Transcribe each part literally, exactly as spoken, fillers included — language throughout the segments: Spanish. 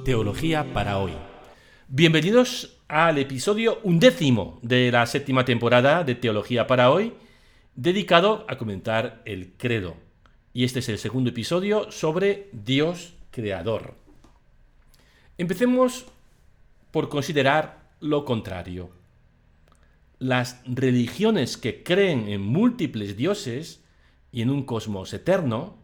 Teología para hoy. Bienvenidos al episodio undécimo de la séptima temporada de Teología para hoy, dedicado a comentar el credo. Y este es el segundo episodio sobre Dios creador. Empecemos por considerar lo contrario. Las religiones que creen en múltiples dioses y en un cosmos eterno,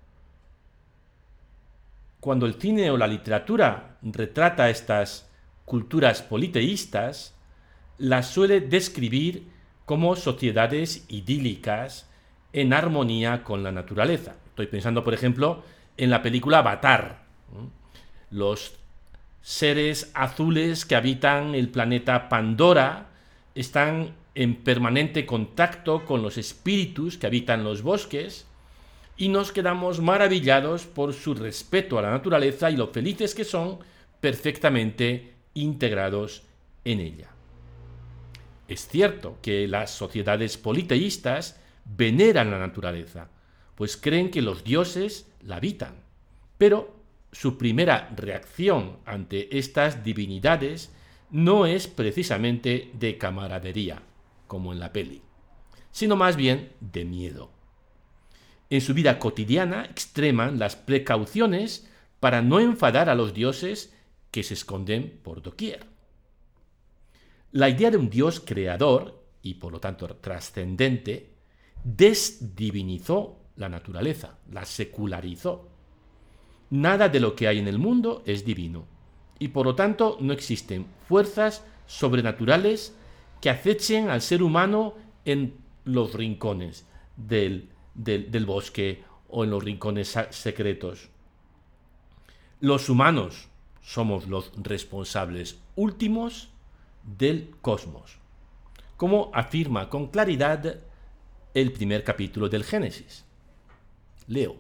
cuando el cine o la literatura retrata estas culturas politeístas, las suele describir como sociedades idílicas en armonía con la naturaleza. Estoy pensando, por ejemplo, en la película Avatar. Los seres azules que habitan el planeta Pandora están en permanente contacto con los espíritus que habitan los bosques y nos quedamos maravillados por su respeto a la naturaleza y lo felices que son perfectamente integrados en ella. Es cierto que las sociedades politeístas veneran la naturaleza, pues creen que los dioses la habitan, pero su primera reacción ante estas divinidades no es precisamente de camaradería, como en la peli, sino más bien de miedo. En su vida cotidiana extreman las precauciones para no enfadar a los dioses que se esconden por doquier. La idea de un Dios creador, y por lo tanto trascendente, desdivinizó la naturaleza, la secularizó. Nada de lo que hay en el mundo es divino, y por lo tanto no existen fuerzas sobrenaturales que acechen al ser humano en los rincones del, del, del bosque o en los rincones secretos. Los humanos somos los responsables últimos del cosmos, como afirma con claridad el primer capítulo del Génesis. Leo.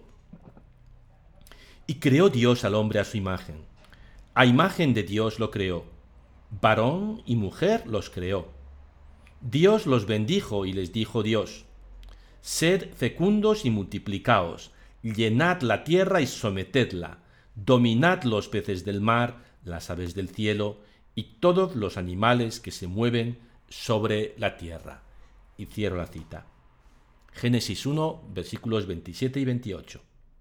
Y creó Dios al hombre a su imagen. A imagen de Dios lo creó. Varón y mujer los creó. Dios los bendijo y les dijo Dios: sed fecundos y multiplicaos, llenad la tierra y sometedla, dominad los peces del mar, las aves del cielo y todos los animales que se mueven sobre la tierra. Y cierro la cita. Génesis uno, versículos veintisiete y veintiocho.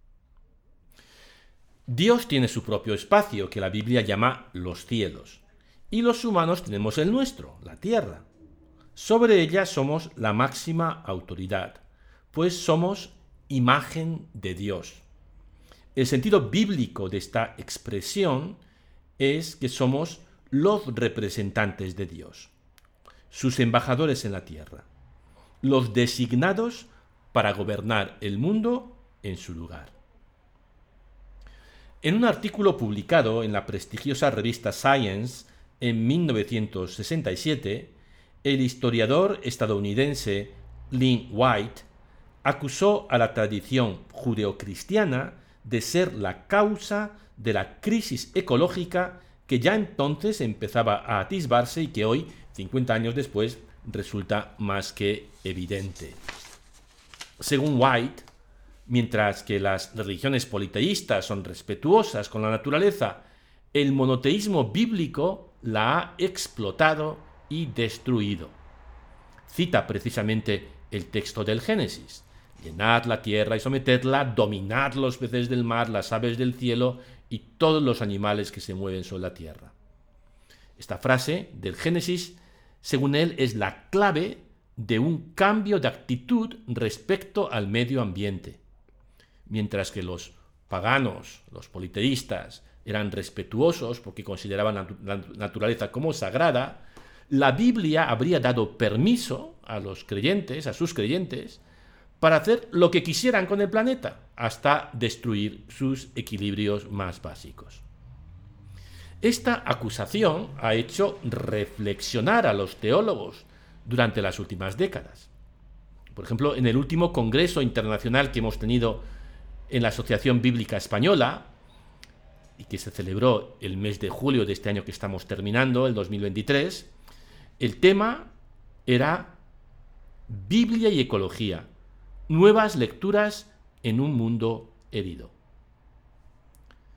Dios tiene su propio espacio, que la Biblia llama los cielos, y los humanos tenemos el nuestro, la tierra. Sobre ella somos la máxima autoridad, pues somos imagen de Dios. El sentido bíblico de esta expresión es que somos los representantes de Dios, sus embajadores en la tierra, los designados para gobernar el mundo en su lugar. En un artículo publicado en la prestigiosa revista Science en mil novecientos sesenta y siete, el historiador estadounidense Lynn White acusó a la tradición judeocristiana de ser la causa de la crisis ecológica que ya entonces empezaba a atisbarse y que hoy, cincuenta años después, resulta más que evidente. Según White, mientras que las religiones politeístas son respetuosas con la naturaleza, el monoteísmo bíblico la ha explotado y destruido. Cita precisamente el texto del Génesis: llenad la tierra y sometedla, dominad los peces del mar, las aves del cielo y todos los animales que se mueven sobre la tierra. Esta frase del Génesis, según él, es la clave de un cambio de actitud respecto al medio ambiente. Mientras que los paganos, los politeístas, eran respetuosos porque consideraban la naturaleza como sagrada, la Biblia habría dado permiso a los creyentes, a sus creyentes, para hacer lo que quisieran con el planeta, hasta destruir sus equilibrios más básicos. Esta acusación ha hecho reflexionar a los teólogos durante las últimas décadas. Por ejemplo, en el último congreso internacional que hemos tenido en la Asociación Bíblica Española, y que se celebró el mes de julio de este año que estamos terminando, el dos mil veintitrés, el tema era Biblia y ecología, nuevas lecturas en un mundo herido.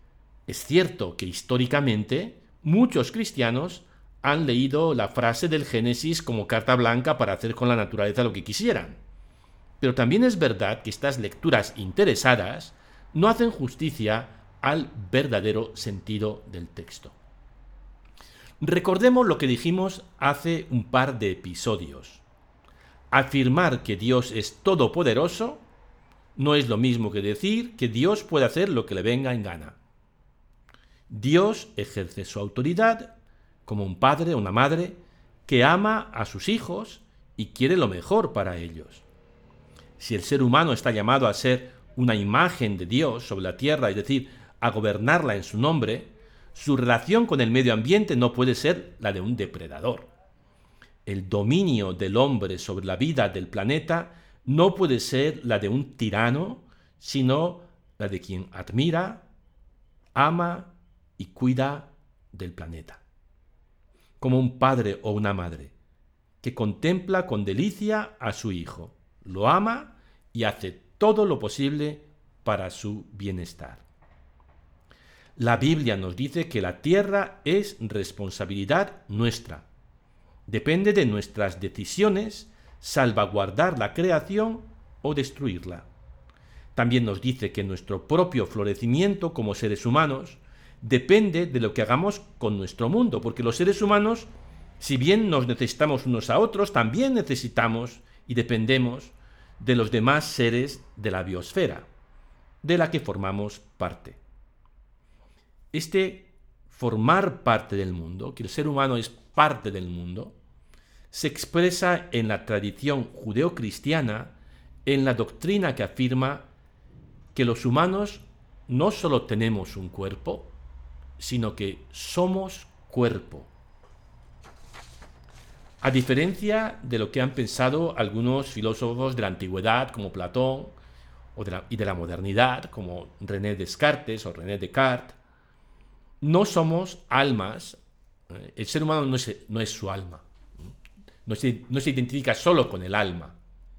Es cierto que históricamente muchos cristianos han leído la frase del Génesis como carta blanca para hacer con la naturaleza lo que quisieran. Pero también es verdad que estas lecturas interesadas no hacen justicia al verdadero sentido del texto. Recordemos lo que dijimos hace un par de episodios. Afirmar que Dios es todopoderoso no es lo mismo que decir que Dios puede hacer lo que le venga en gana. Dios ejerce su autoridad como un padre o una madre que ama a sus hijos y quiere lo mejor para ellos. Si el ser humano está llamado a ser una imagen de Dios sobre la tierra, es decir, a gobernarla en su nombre, su relación con el medio ambiente no puede ser la de un depredador. El dominio del hombre sobre la vida del planeta no puede ser la de un tirano, sino la de quien admira, ama y cuida del planeta. Como un padre o una madre que contempla con delicia a su hijo, lo ama y hace todo lo posible para su bienestar. La Biblia nos dice que la tierra es responsabilidad nuestra. Depende de nuestras decisiones salvaguardar la creación o destruirla. También nos dice que nuestro propio florecimiento como seres humanos depende de lo que hagamos con nuestro mundo, porque los seres humanos, si bien nos necesitamos unos a otros, también necesitamos y dependemos de los demás seres de la biosfera, de la que formamos parte. Este formar parte del mundo, que el ser humano es parte del mundo, se expresa en la tradición judeocristiana, en la doctrina que afirma que los humanos no solo tenemos un cuerpo, sino que somos cuerpo. A diferencia de lo que han pensado algunos filósofos de la antigüedad, como Platón, o de la, y de la modernidad, como René Descartes o René Descartes, no somos almas. El ser humano no es, no es su alma. No se, no se identifica solo con el alma.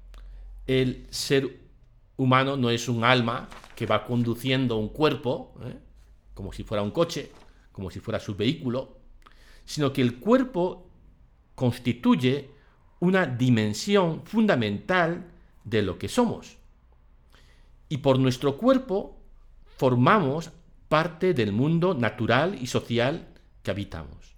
El ser humano no es un alma que va conduciendo un cuerpo, ¿eh? como si fuera un coche, como si fuera su vehículo, sino que el cuerpo constituye una dimensión fundamental de lo que somos. Y por nuestro cuerpo formamos parte del mundo natural y social que habitamos.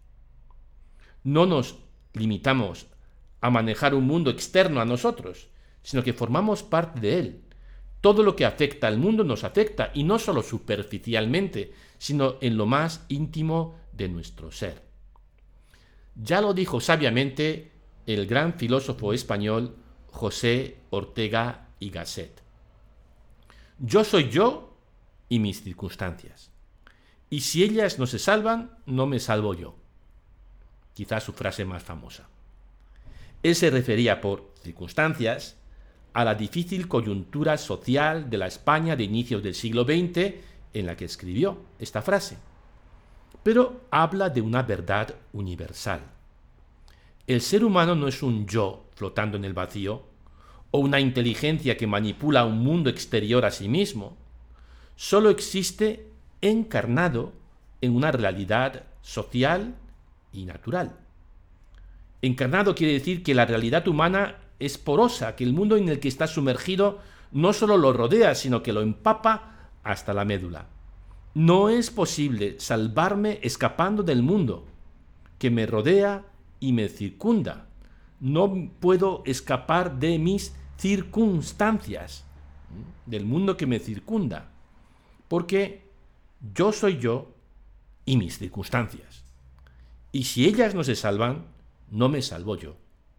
No nos limitamos a manejar un mundo externo a nosotros, sino que formamos parte de él. Todo lo que afecta al mundo nos afecta, y no solo superficialmente, sino en lo más íntimo de nuestro ser. Ya lo dijo sabiamente el gran filósofo español José Ortega y Gasset. Yo soy yo y mis circunstancias. Y si ellas no se salvan, no me salvo yo. Quizás su frase más famosa. Él se refería por circunstancias a la difícil coyuntura social de la España de inicios del siglo veinte en la que escribió esta frase. Pero habla de una verdad universal. El ser humano no es un yo flotando en el vacío o una inteligencia que manipula un mundo exterior a sí mismo. Solo existe encarnado en una realidad social y natural. Encarnado quiere decir que la realidad humana es porosa, que el mundo en el que está sumergido no solo lo rodea, sino que lo empapa hasta la médula. No es posible salvarme escapando del mundo que me rodea y me circunda. No puedo escapar de mis circunstancias, del mundo que me circunda, porque yo soy yo y mis circunstancias. Y si ellas no se salvan, no me salvo yo.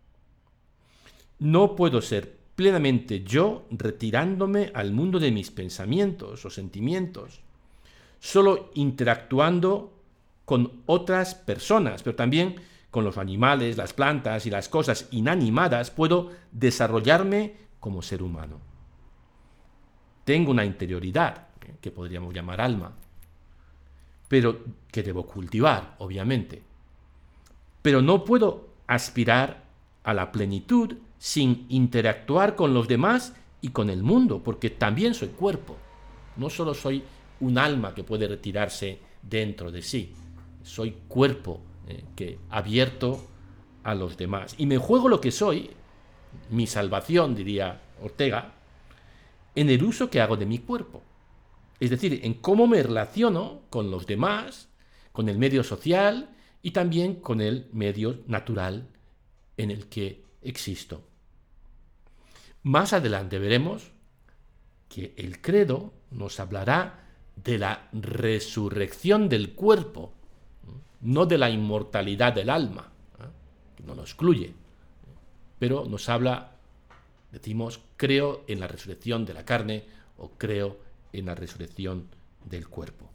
No puedo ser plenamente yo retirándome al mundo de mis pensamientos o sentimientos, solo interactuando con otras personas, pero también con los animales, las plantas y las cosas inanimadas puedo desarrollarme como ser humano. Tengo una interioridad, que podríamos llamar alma, pero que debo cultivar, obviamente. Pero no puedo aspirar a la plenitud sin interactuar con los demás y con el mundo, porque también soy cuerpo. No solo soy un alma que puede retirarse dentro de sí. Soy cuerpo eh, que abierto a los demás. Y me juego lo que soy, mi salvación, diría Ortega, en el uso que hago de mi cuerpo. Es decir, en cómo me relaciono con los demás, con el medio social y también con el medio natural en el que existo. Más adelante veremos que el credo nos hablará de la resurrección del cuerpo, no de la inmortalidad del alma, ¿eh? que no lo excluye, pero nos habla, decimos, creo en la resurrección de la carne o creo en la resurrección del cuerpo.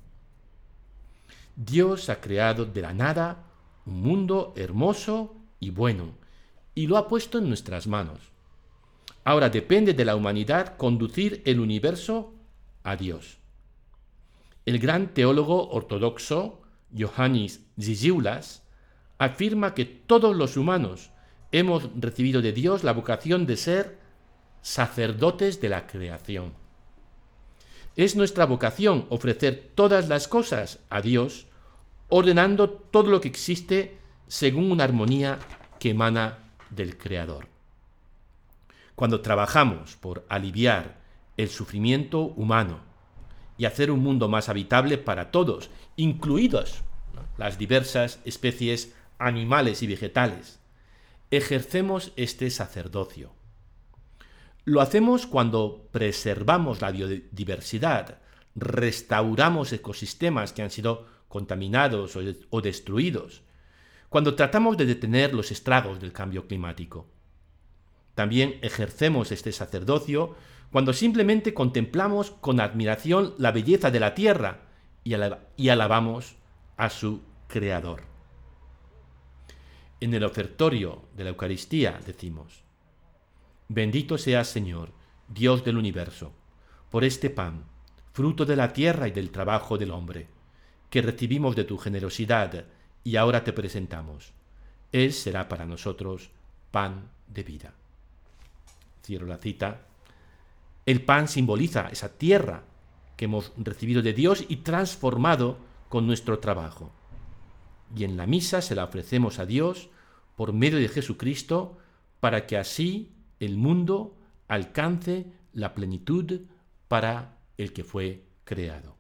Dios ha creado de la nada un mundo hermoso y bueno, y lo ha puesto en nuestras manos. Ahora depende de la humanidad conducir el universo a Dios. El gran teólogo ortodoxo Ioannis Zizioulas afirma que todos los humanos hemos recibido de Dios la vocación de ser sacerdotes de la creación. Es nuestra vocación ofrecer todas las cosas a Dios, ordenando todo lo que existe según una armonía que emana del Creador. Cuando trabajamos por aliviar el sufrimiento humano y hacer un mundo más habitable para todos, incluidos ¿no? las diversas especies animales y vegetales, ejercemos este sacerdocio. Lo hacemos cuando preservamos la biodiversidad, restauramos ecosistemas que han sido contaminados o, de- o destruidos, cuando tratamos de detener los estragos del cambio climático. También ejercemos este sacerdocio cuando simplemente contemplamos con admiración la belleza de la tierra y, alab- y alabamos a su Creador. En el ofertorio de la Eucaristía decimos: Bendito seas, Señor, Dios del universo, por este pan, fruto de la tierra y del trabajo del hombre, que recibimos de tu generosidad y ahora te presentamos. Él será para nosotros pan de vida. Cierro la cita. El pan simboliza esa tierra que hemos recibido de Dios y transformado con nuestro trabajo. Y en la misa se la ofrecemos a Dios por medio de Jesucristo para que así el mundo alcance la plenitud para el que fue creado.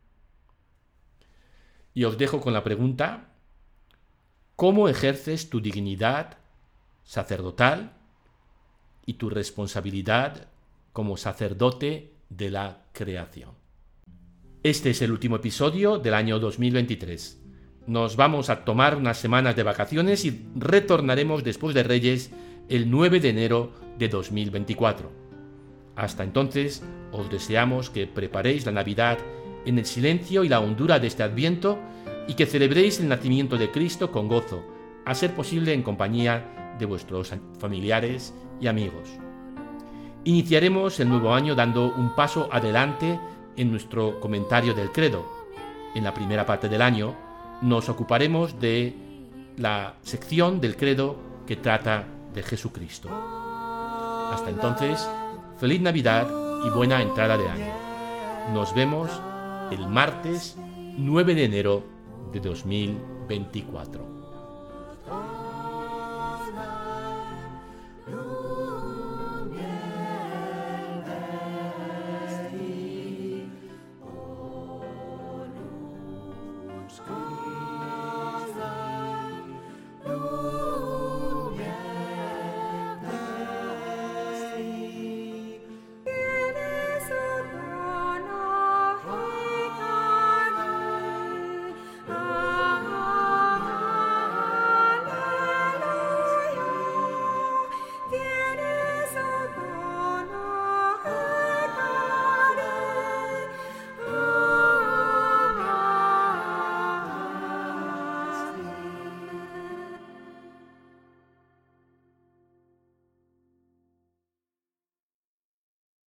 Y os dejo con la pregunta: ¿cómo ejerces tu dignidad sacerdotal y tu responsabilidad como sacerdote de la creación? Este es el último episodio del año dos mil veintitrés. Nos vamos a tomar unas semanas de vacaciones y retornaremos después de Reyes el nueve de enero de dos mil veinticuatro. Hasta entonces, os deseamos que preparéis la Navidad en el silencio y la hondura de este Adviento y que celebréis el nacimiento de Cristo con gozo, a ser posible en compañía de vuestros familiares y amigos. Iniciaremos el nuevo año dando un paso adelante en nuestro comentario del credo. En la primera parte del año nos ocuparemos de la sección del credo que trata de Jesucristo. Hasta entonces, feliz Navidad y buena entrada de año. Nos vemos el martes nueve de enero de dos mil veinticuatro.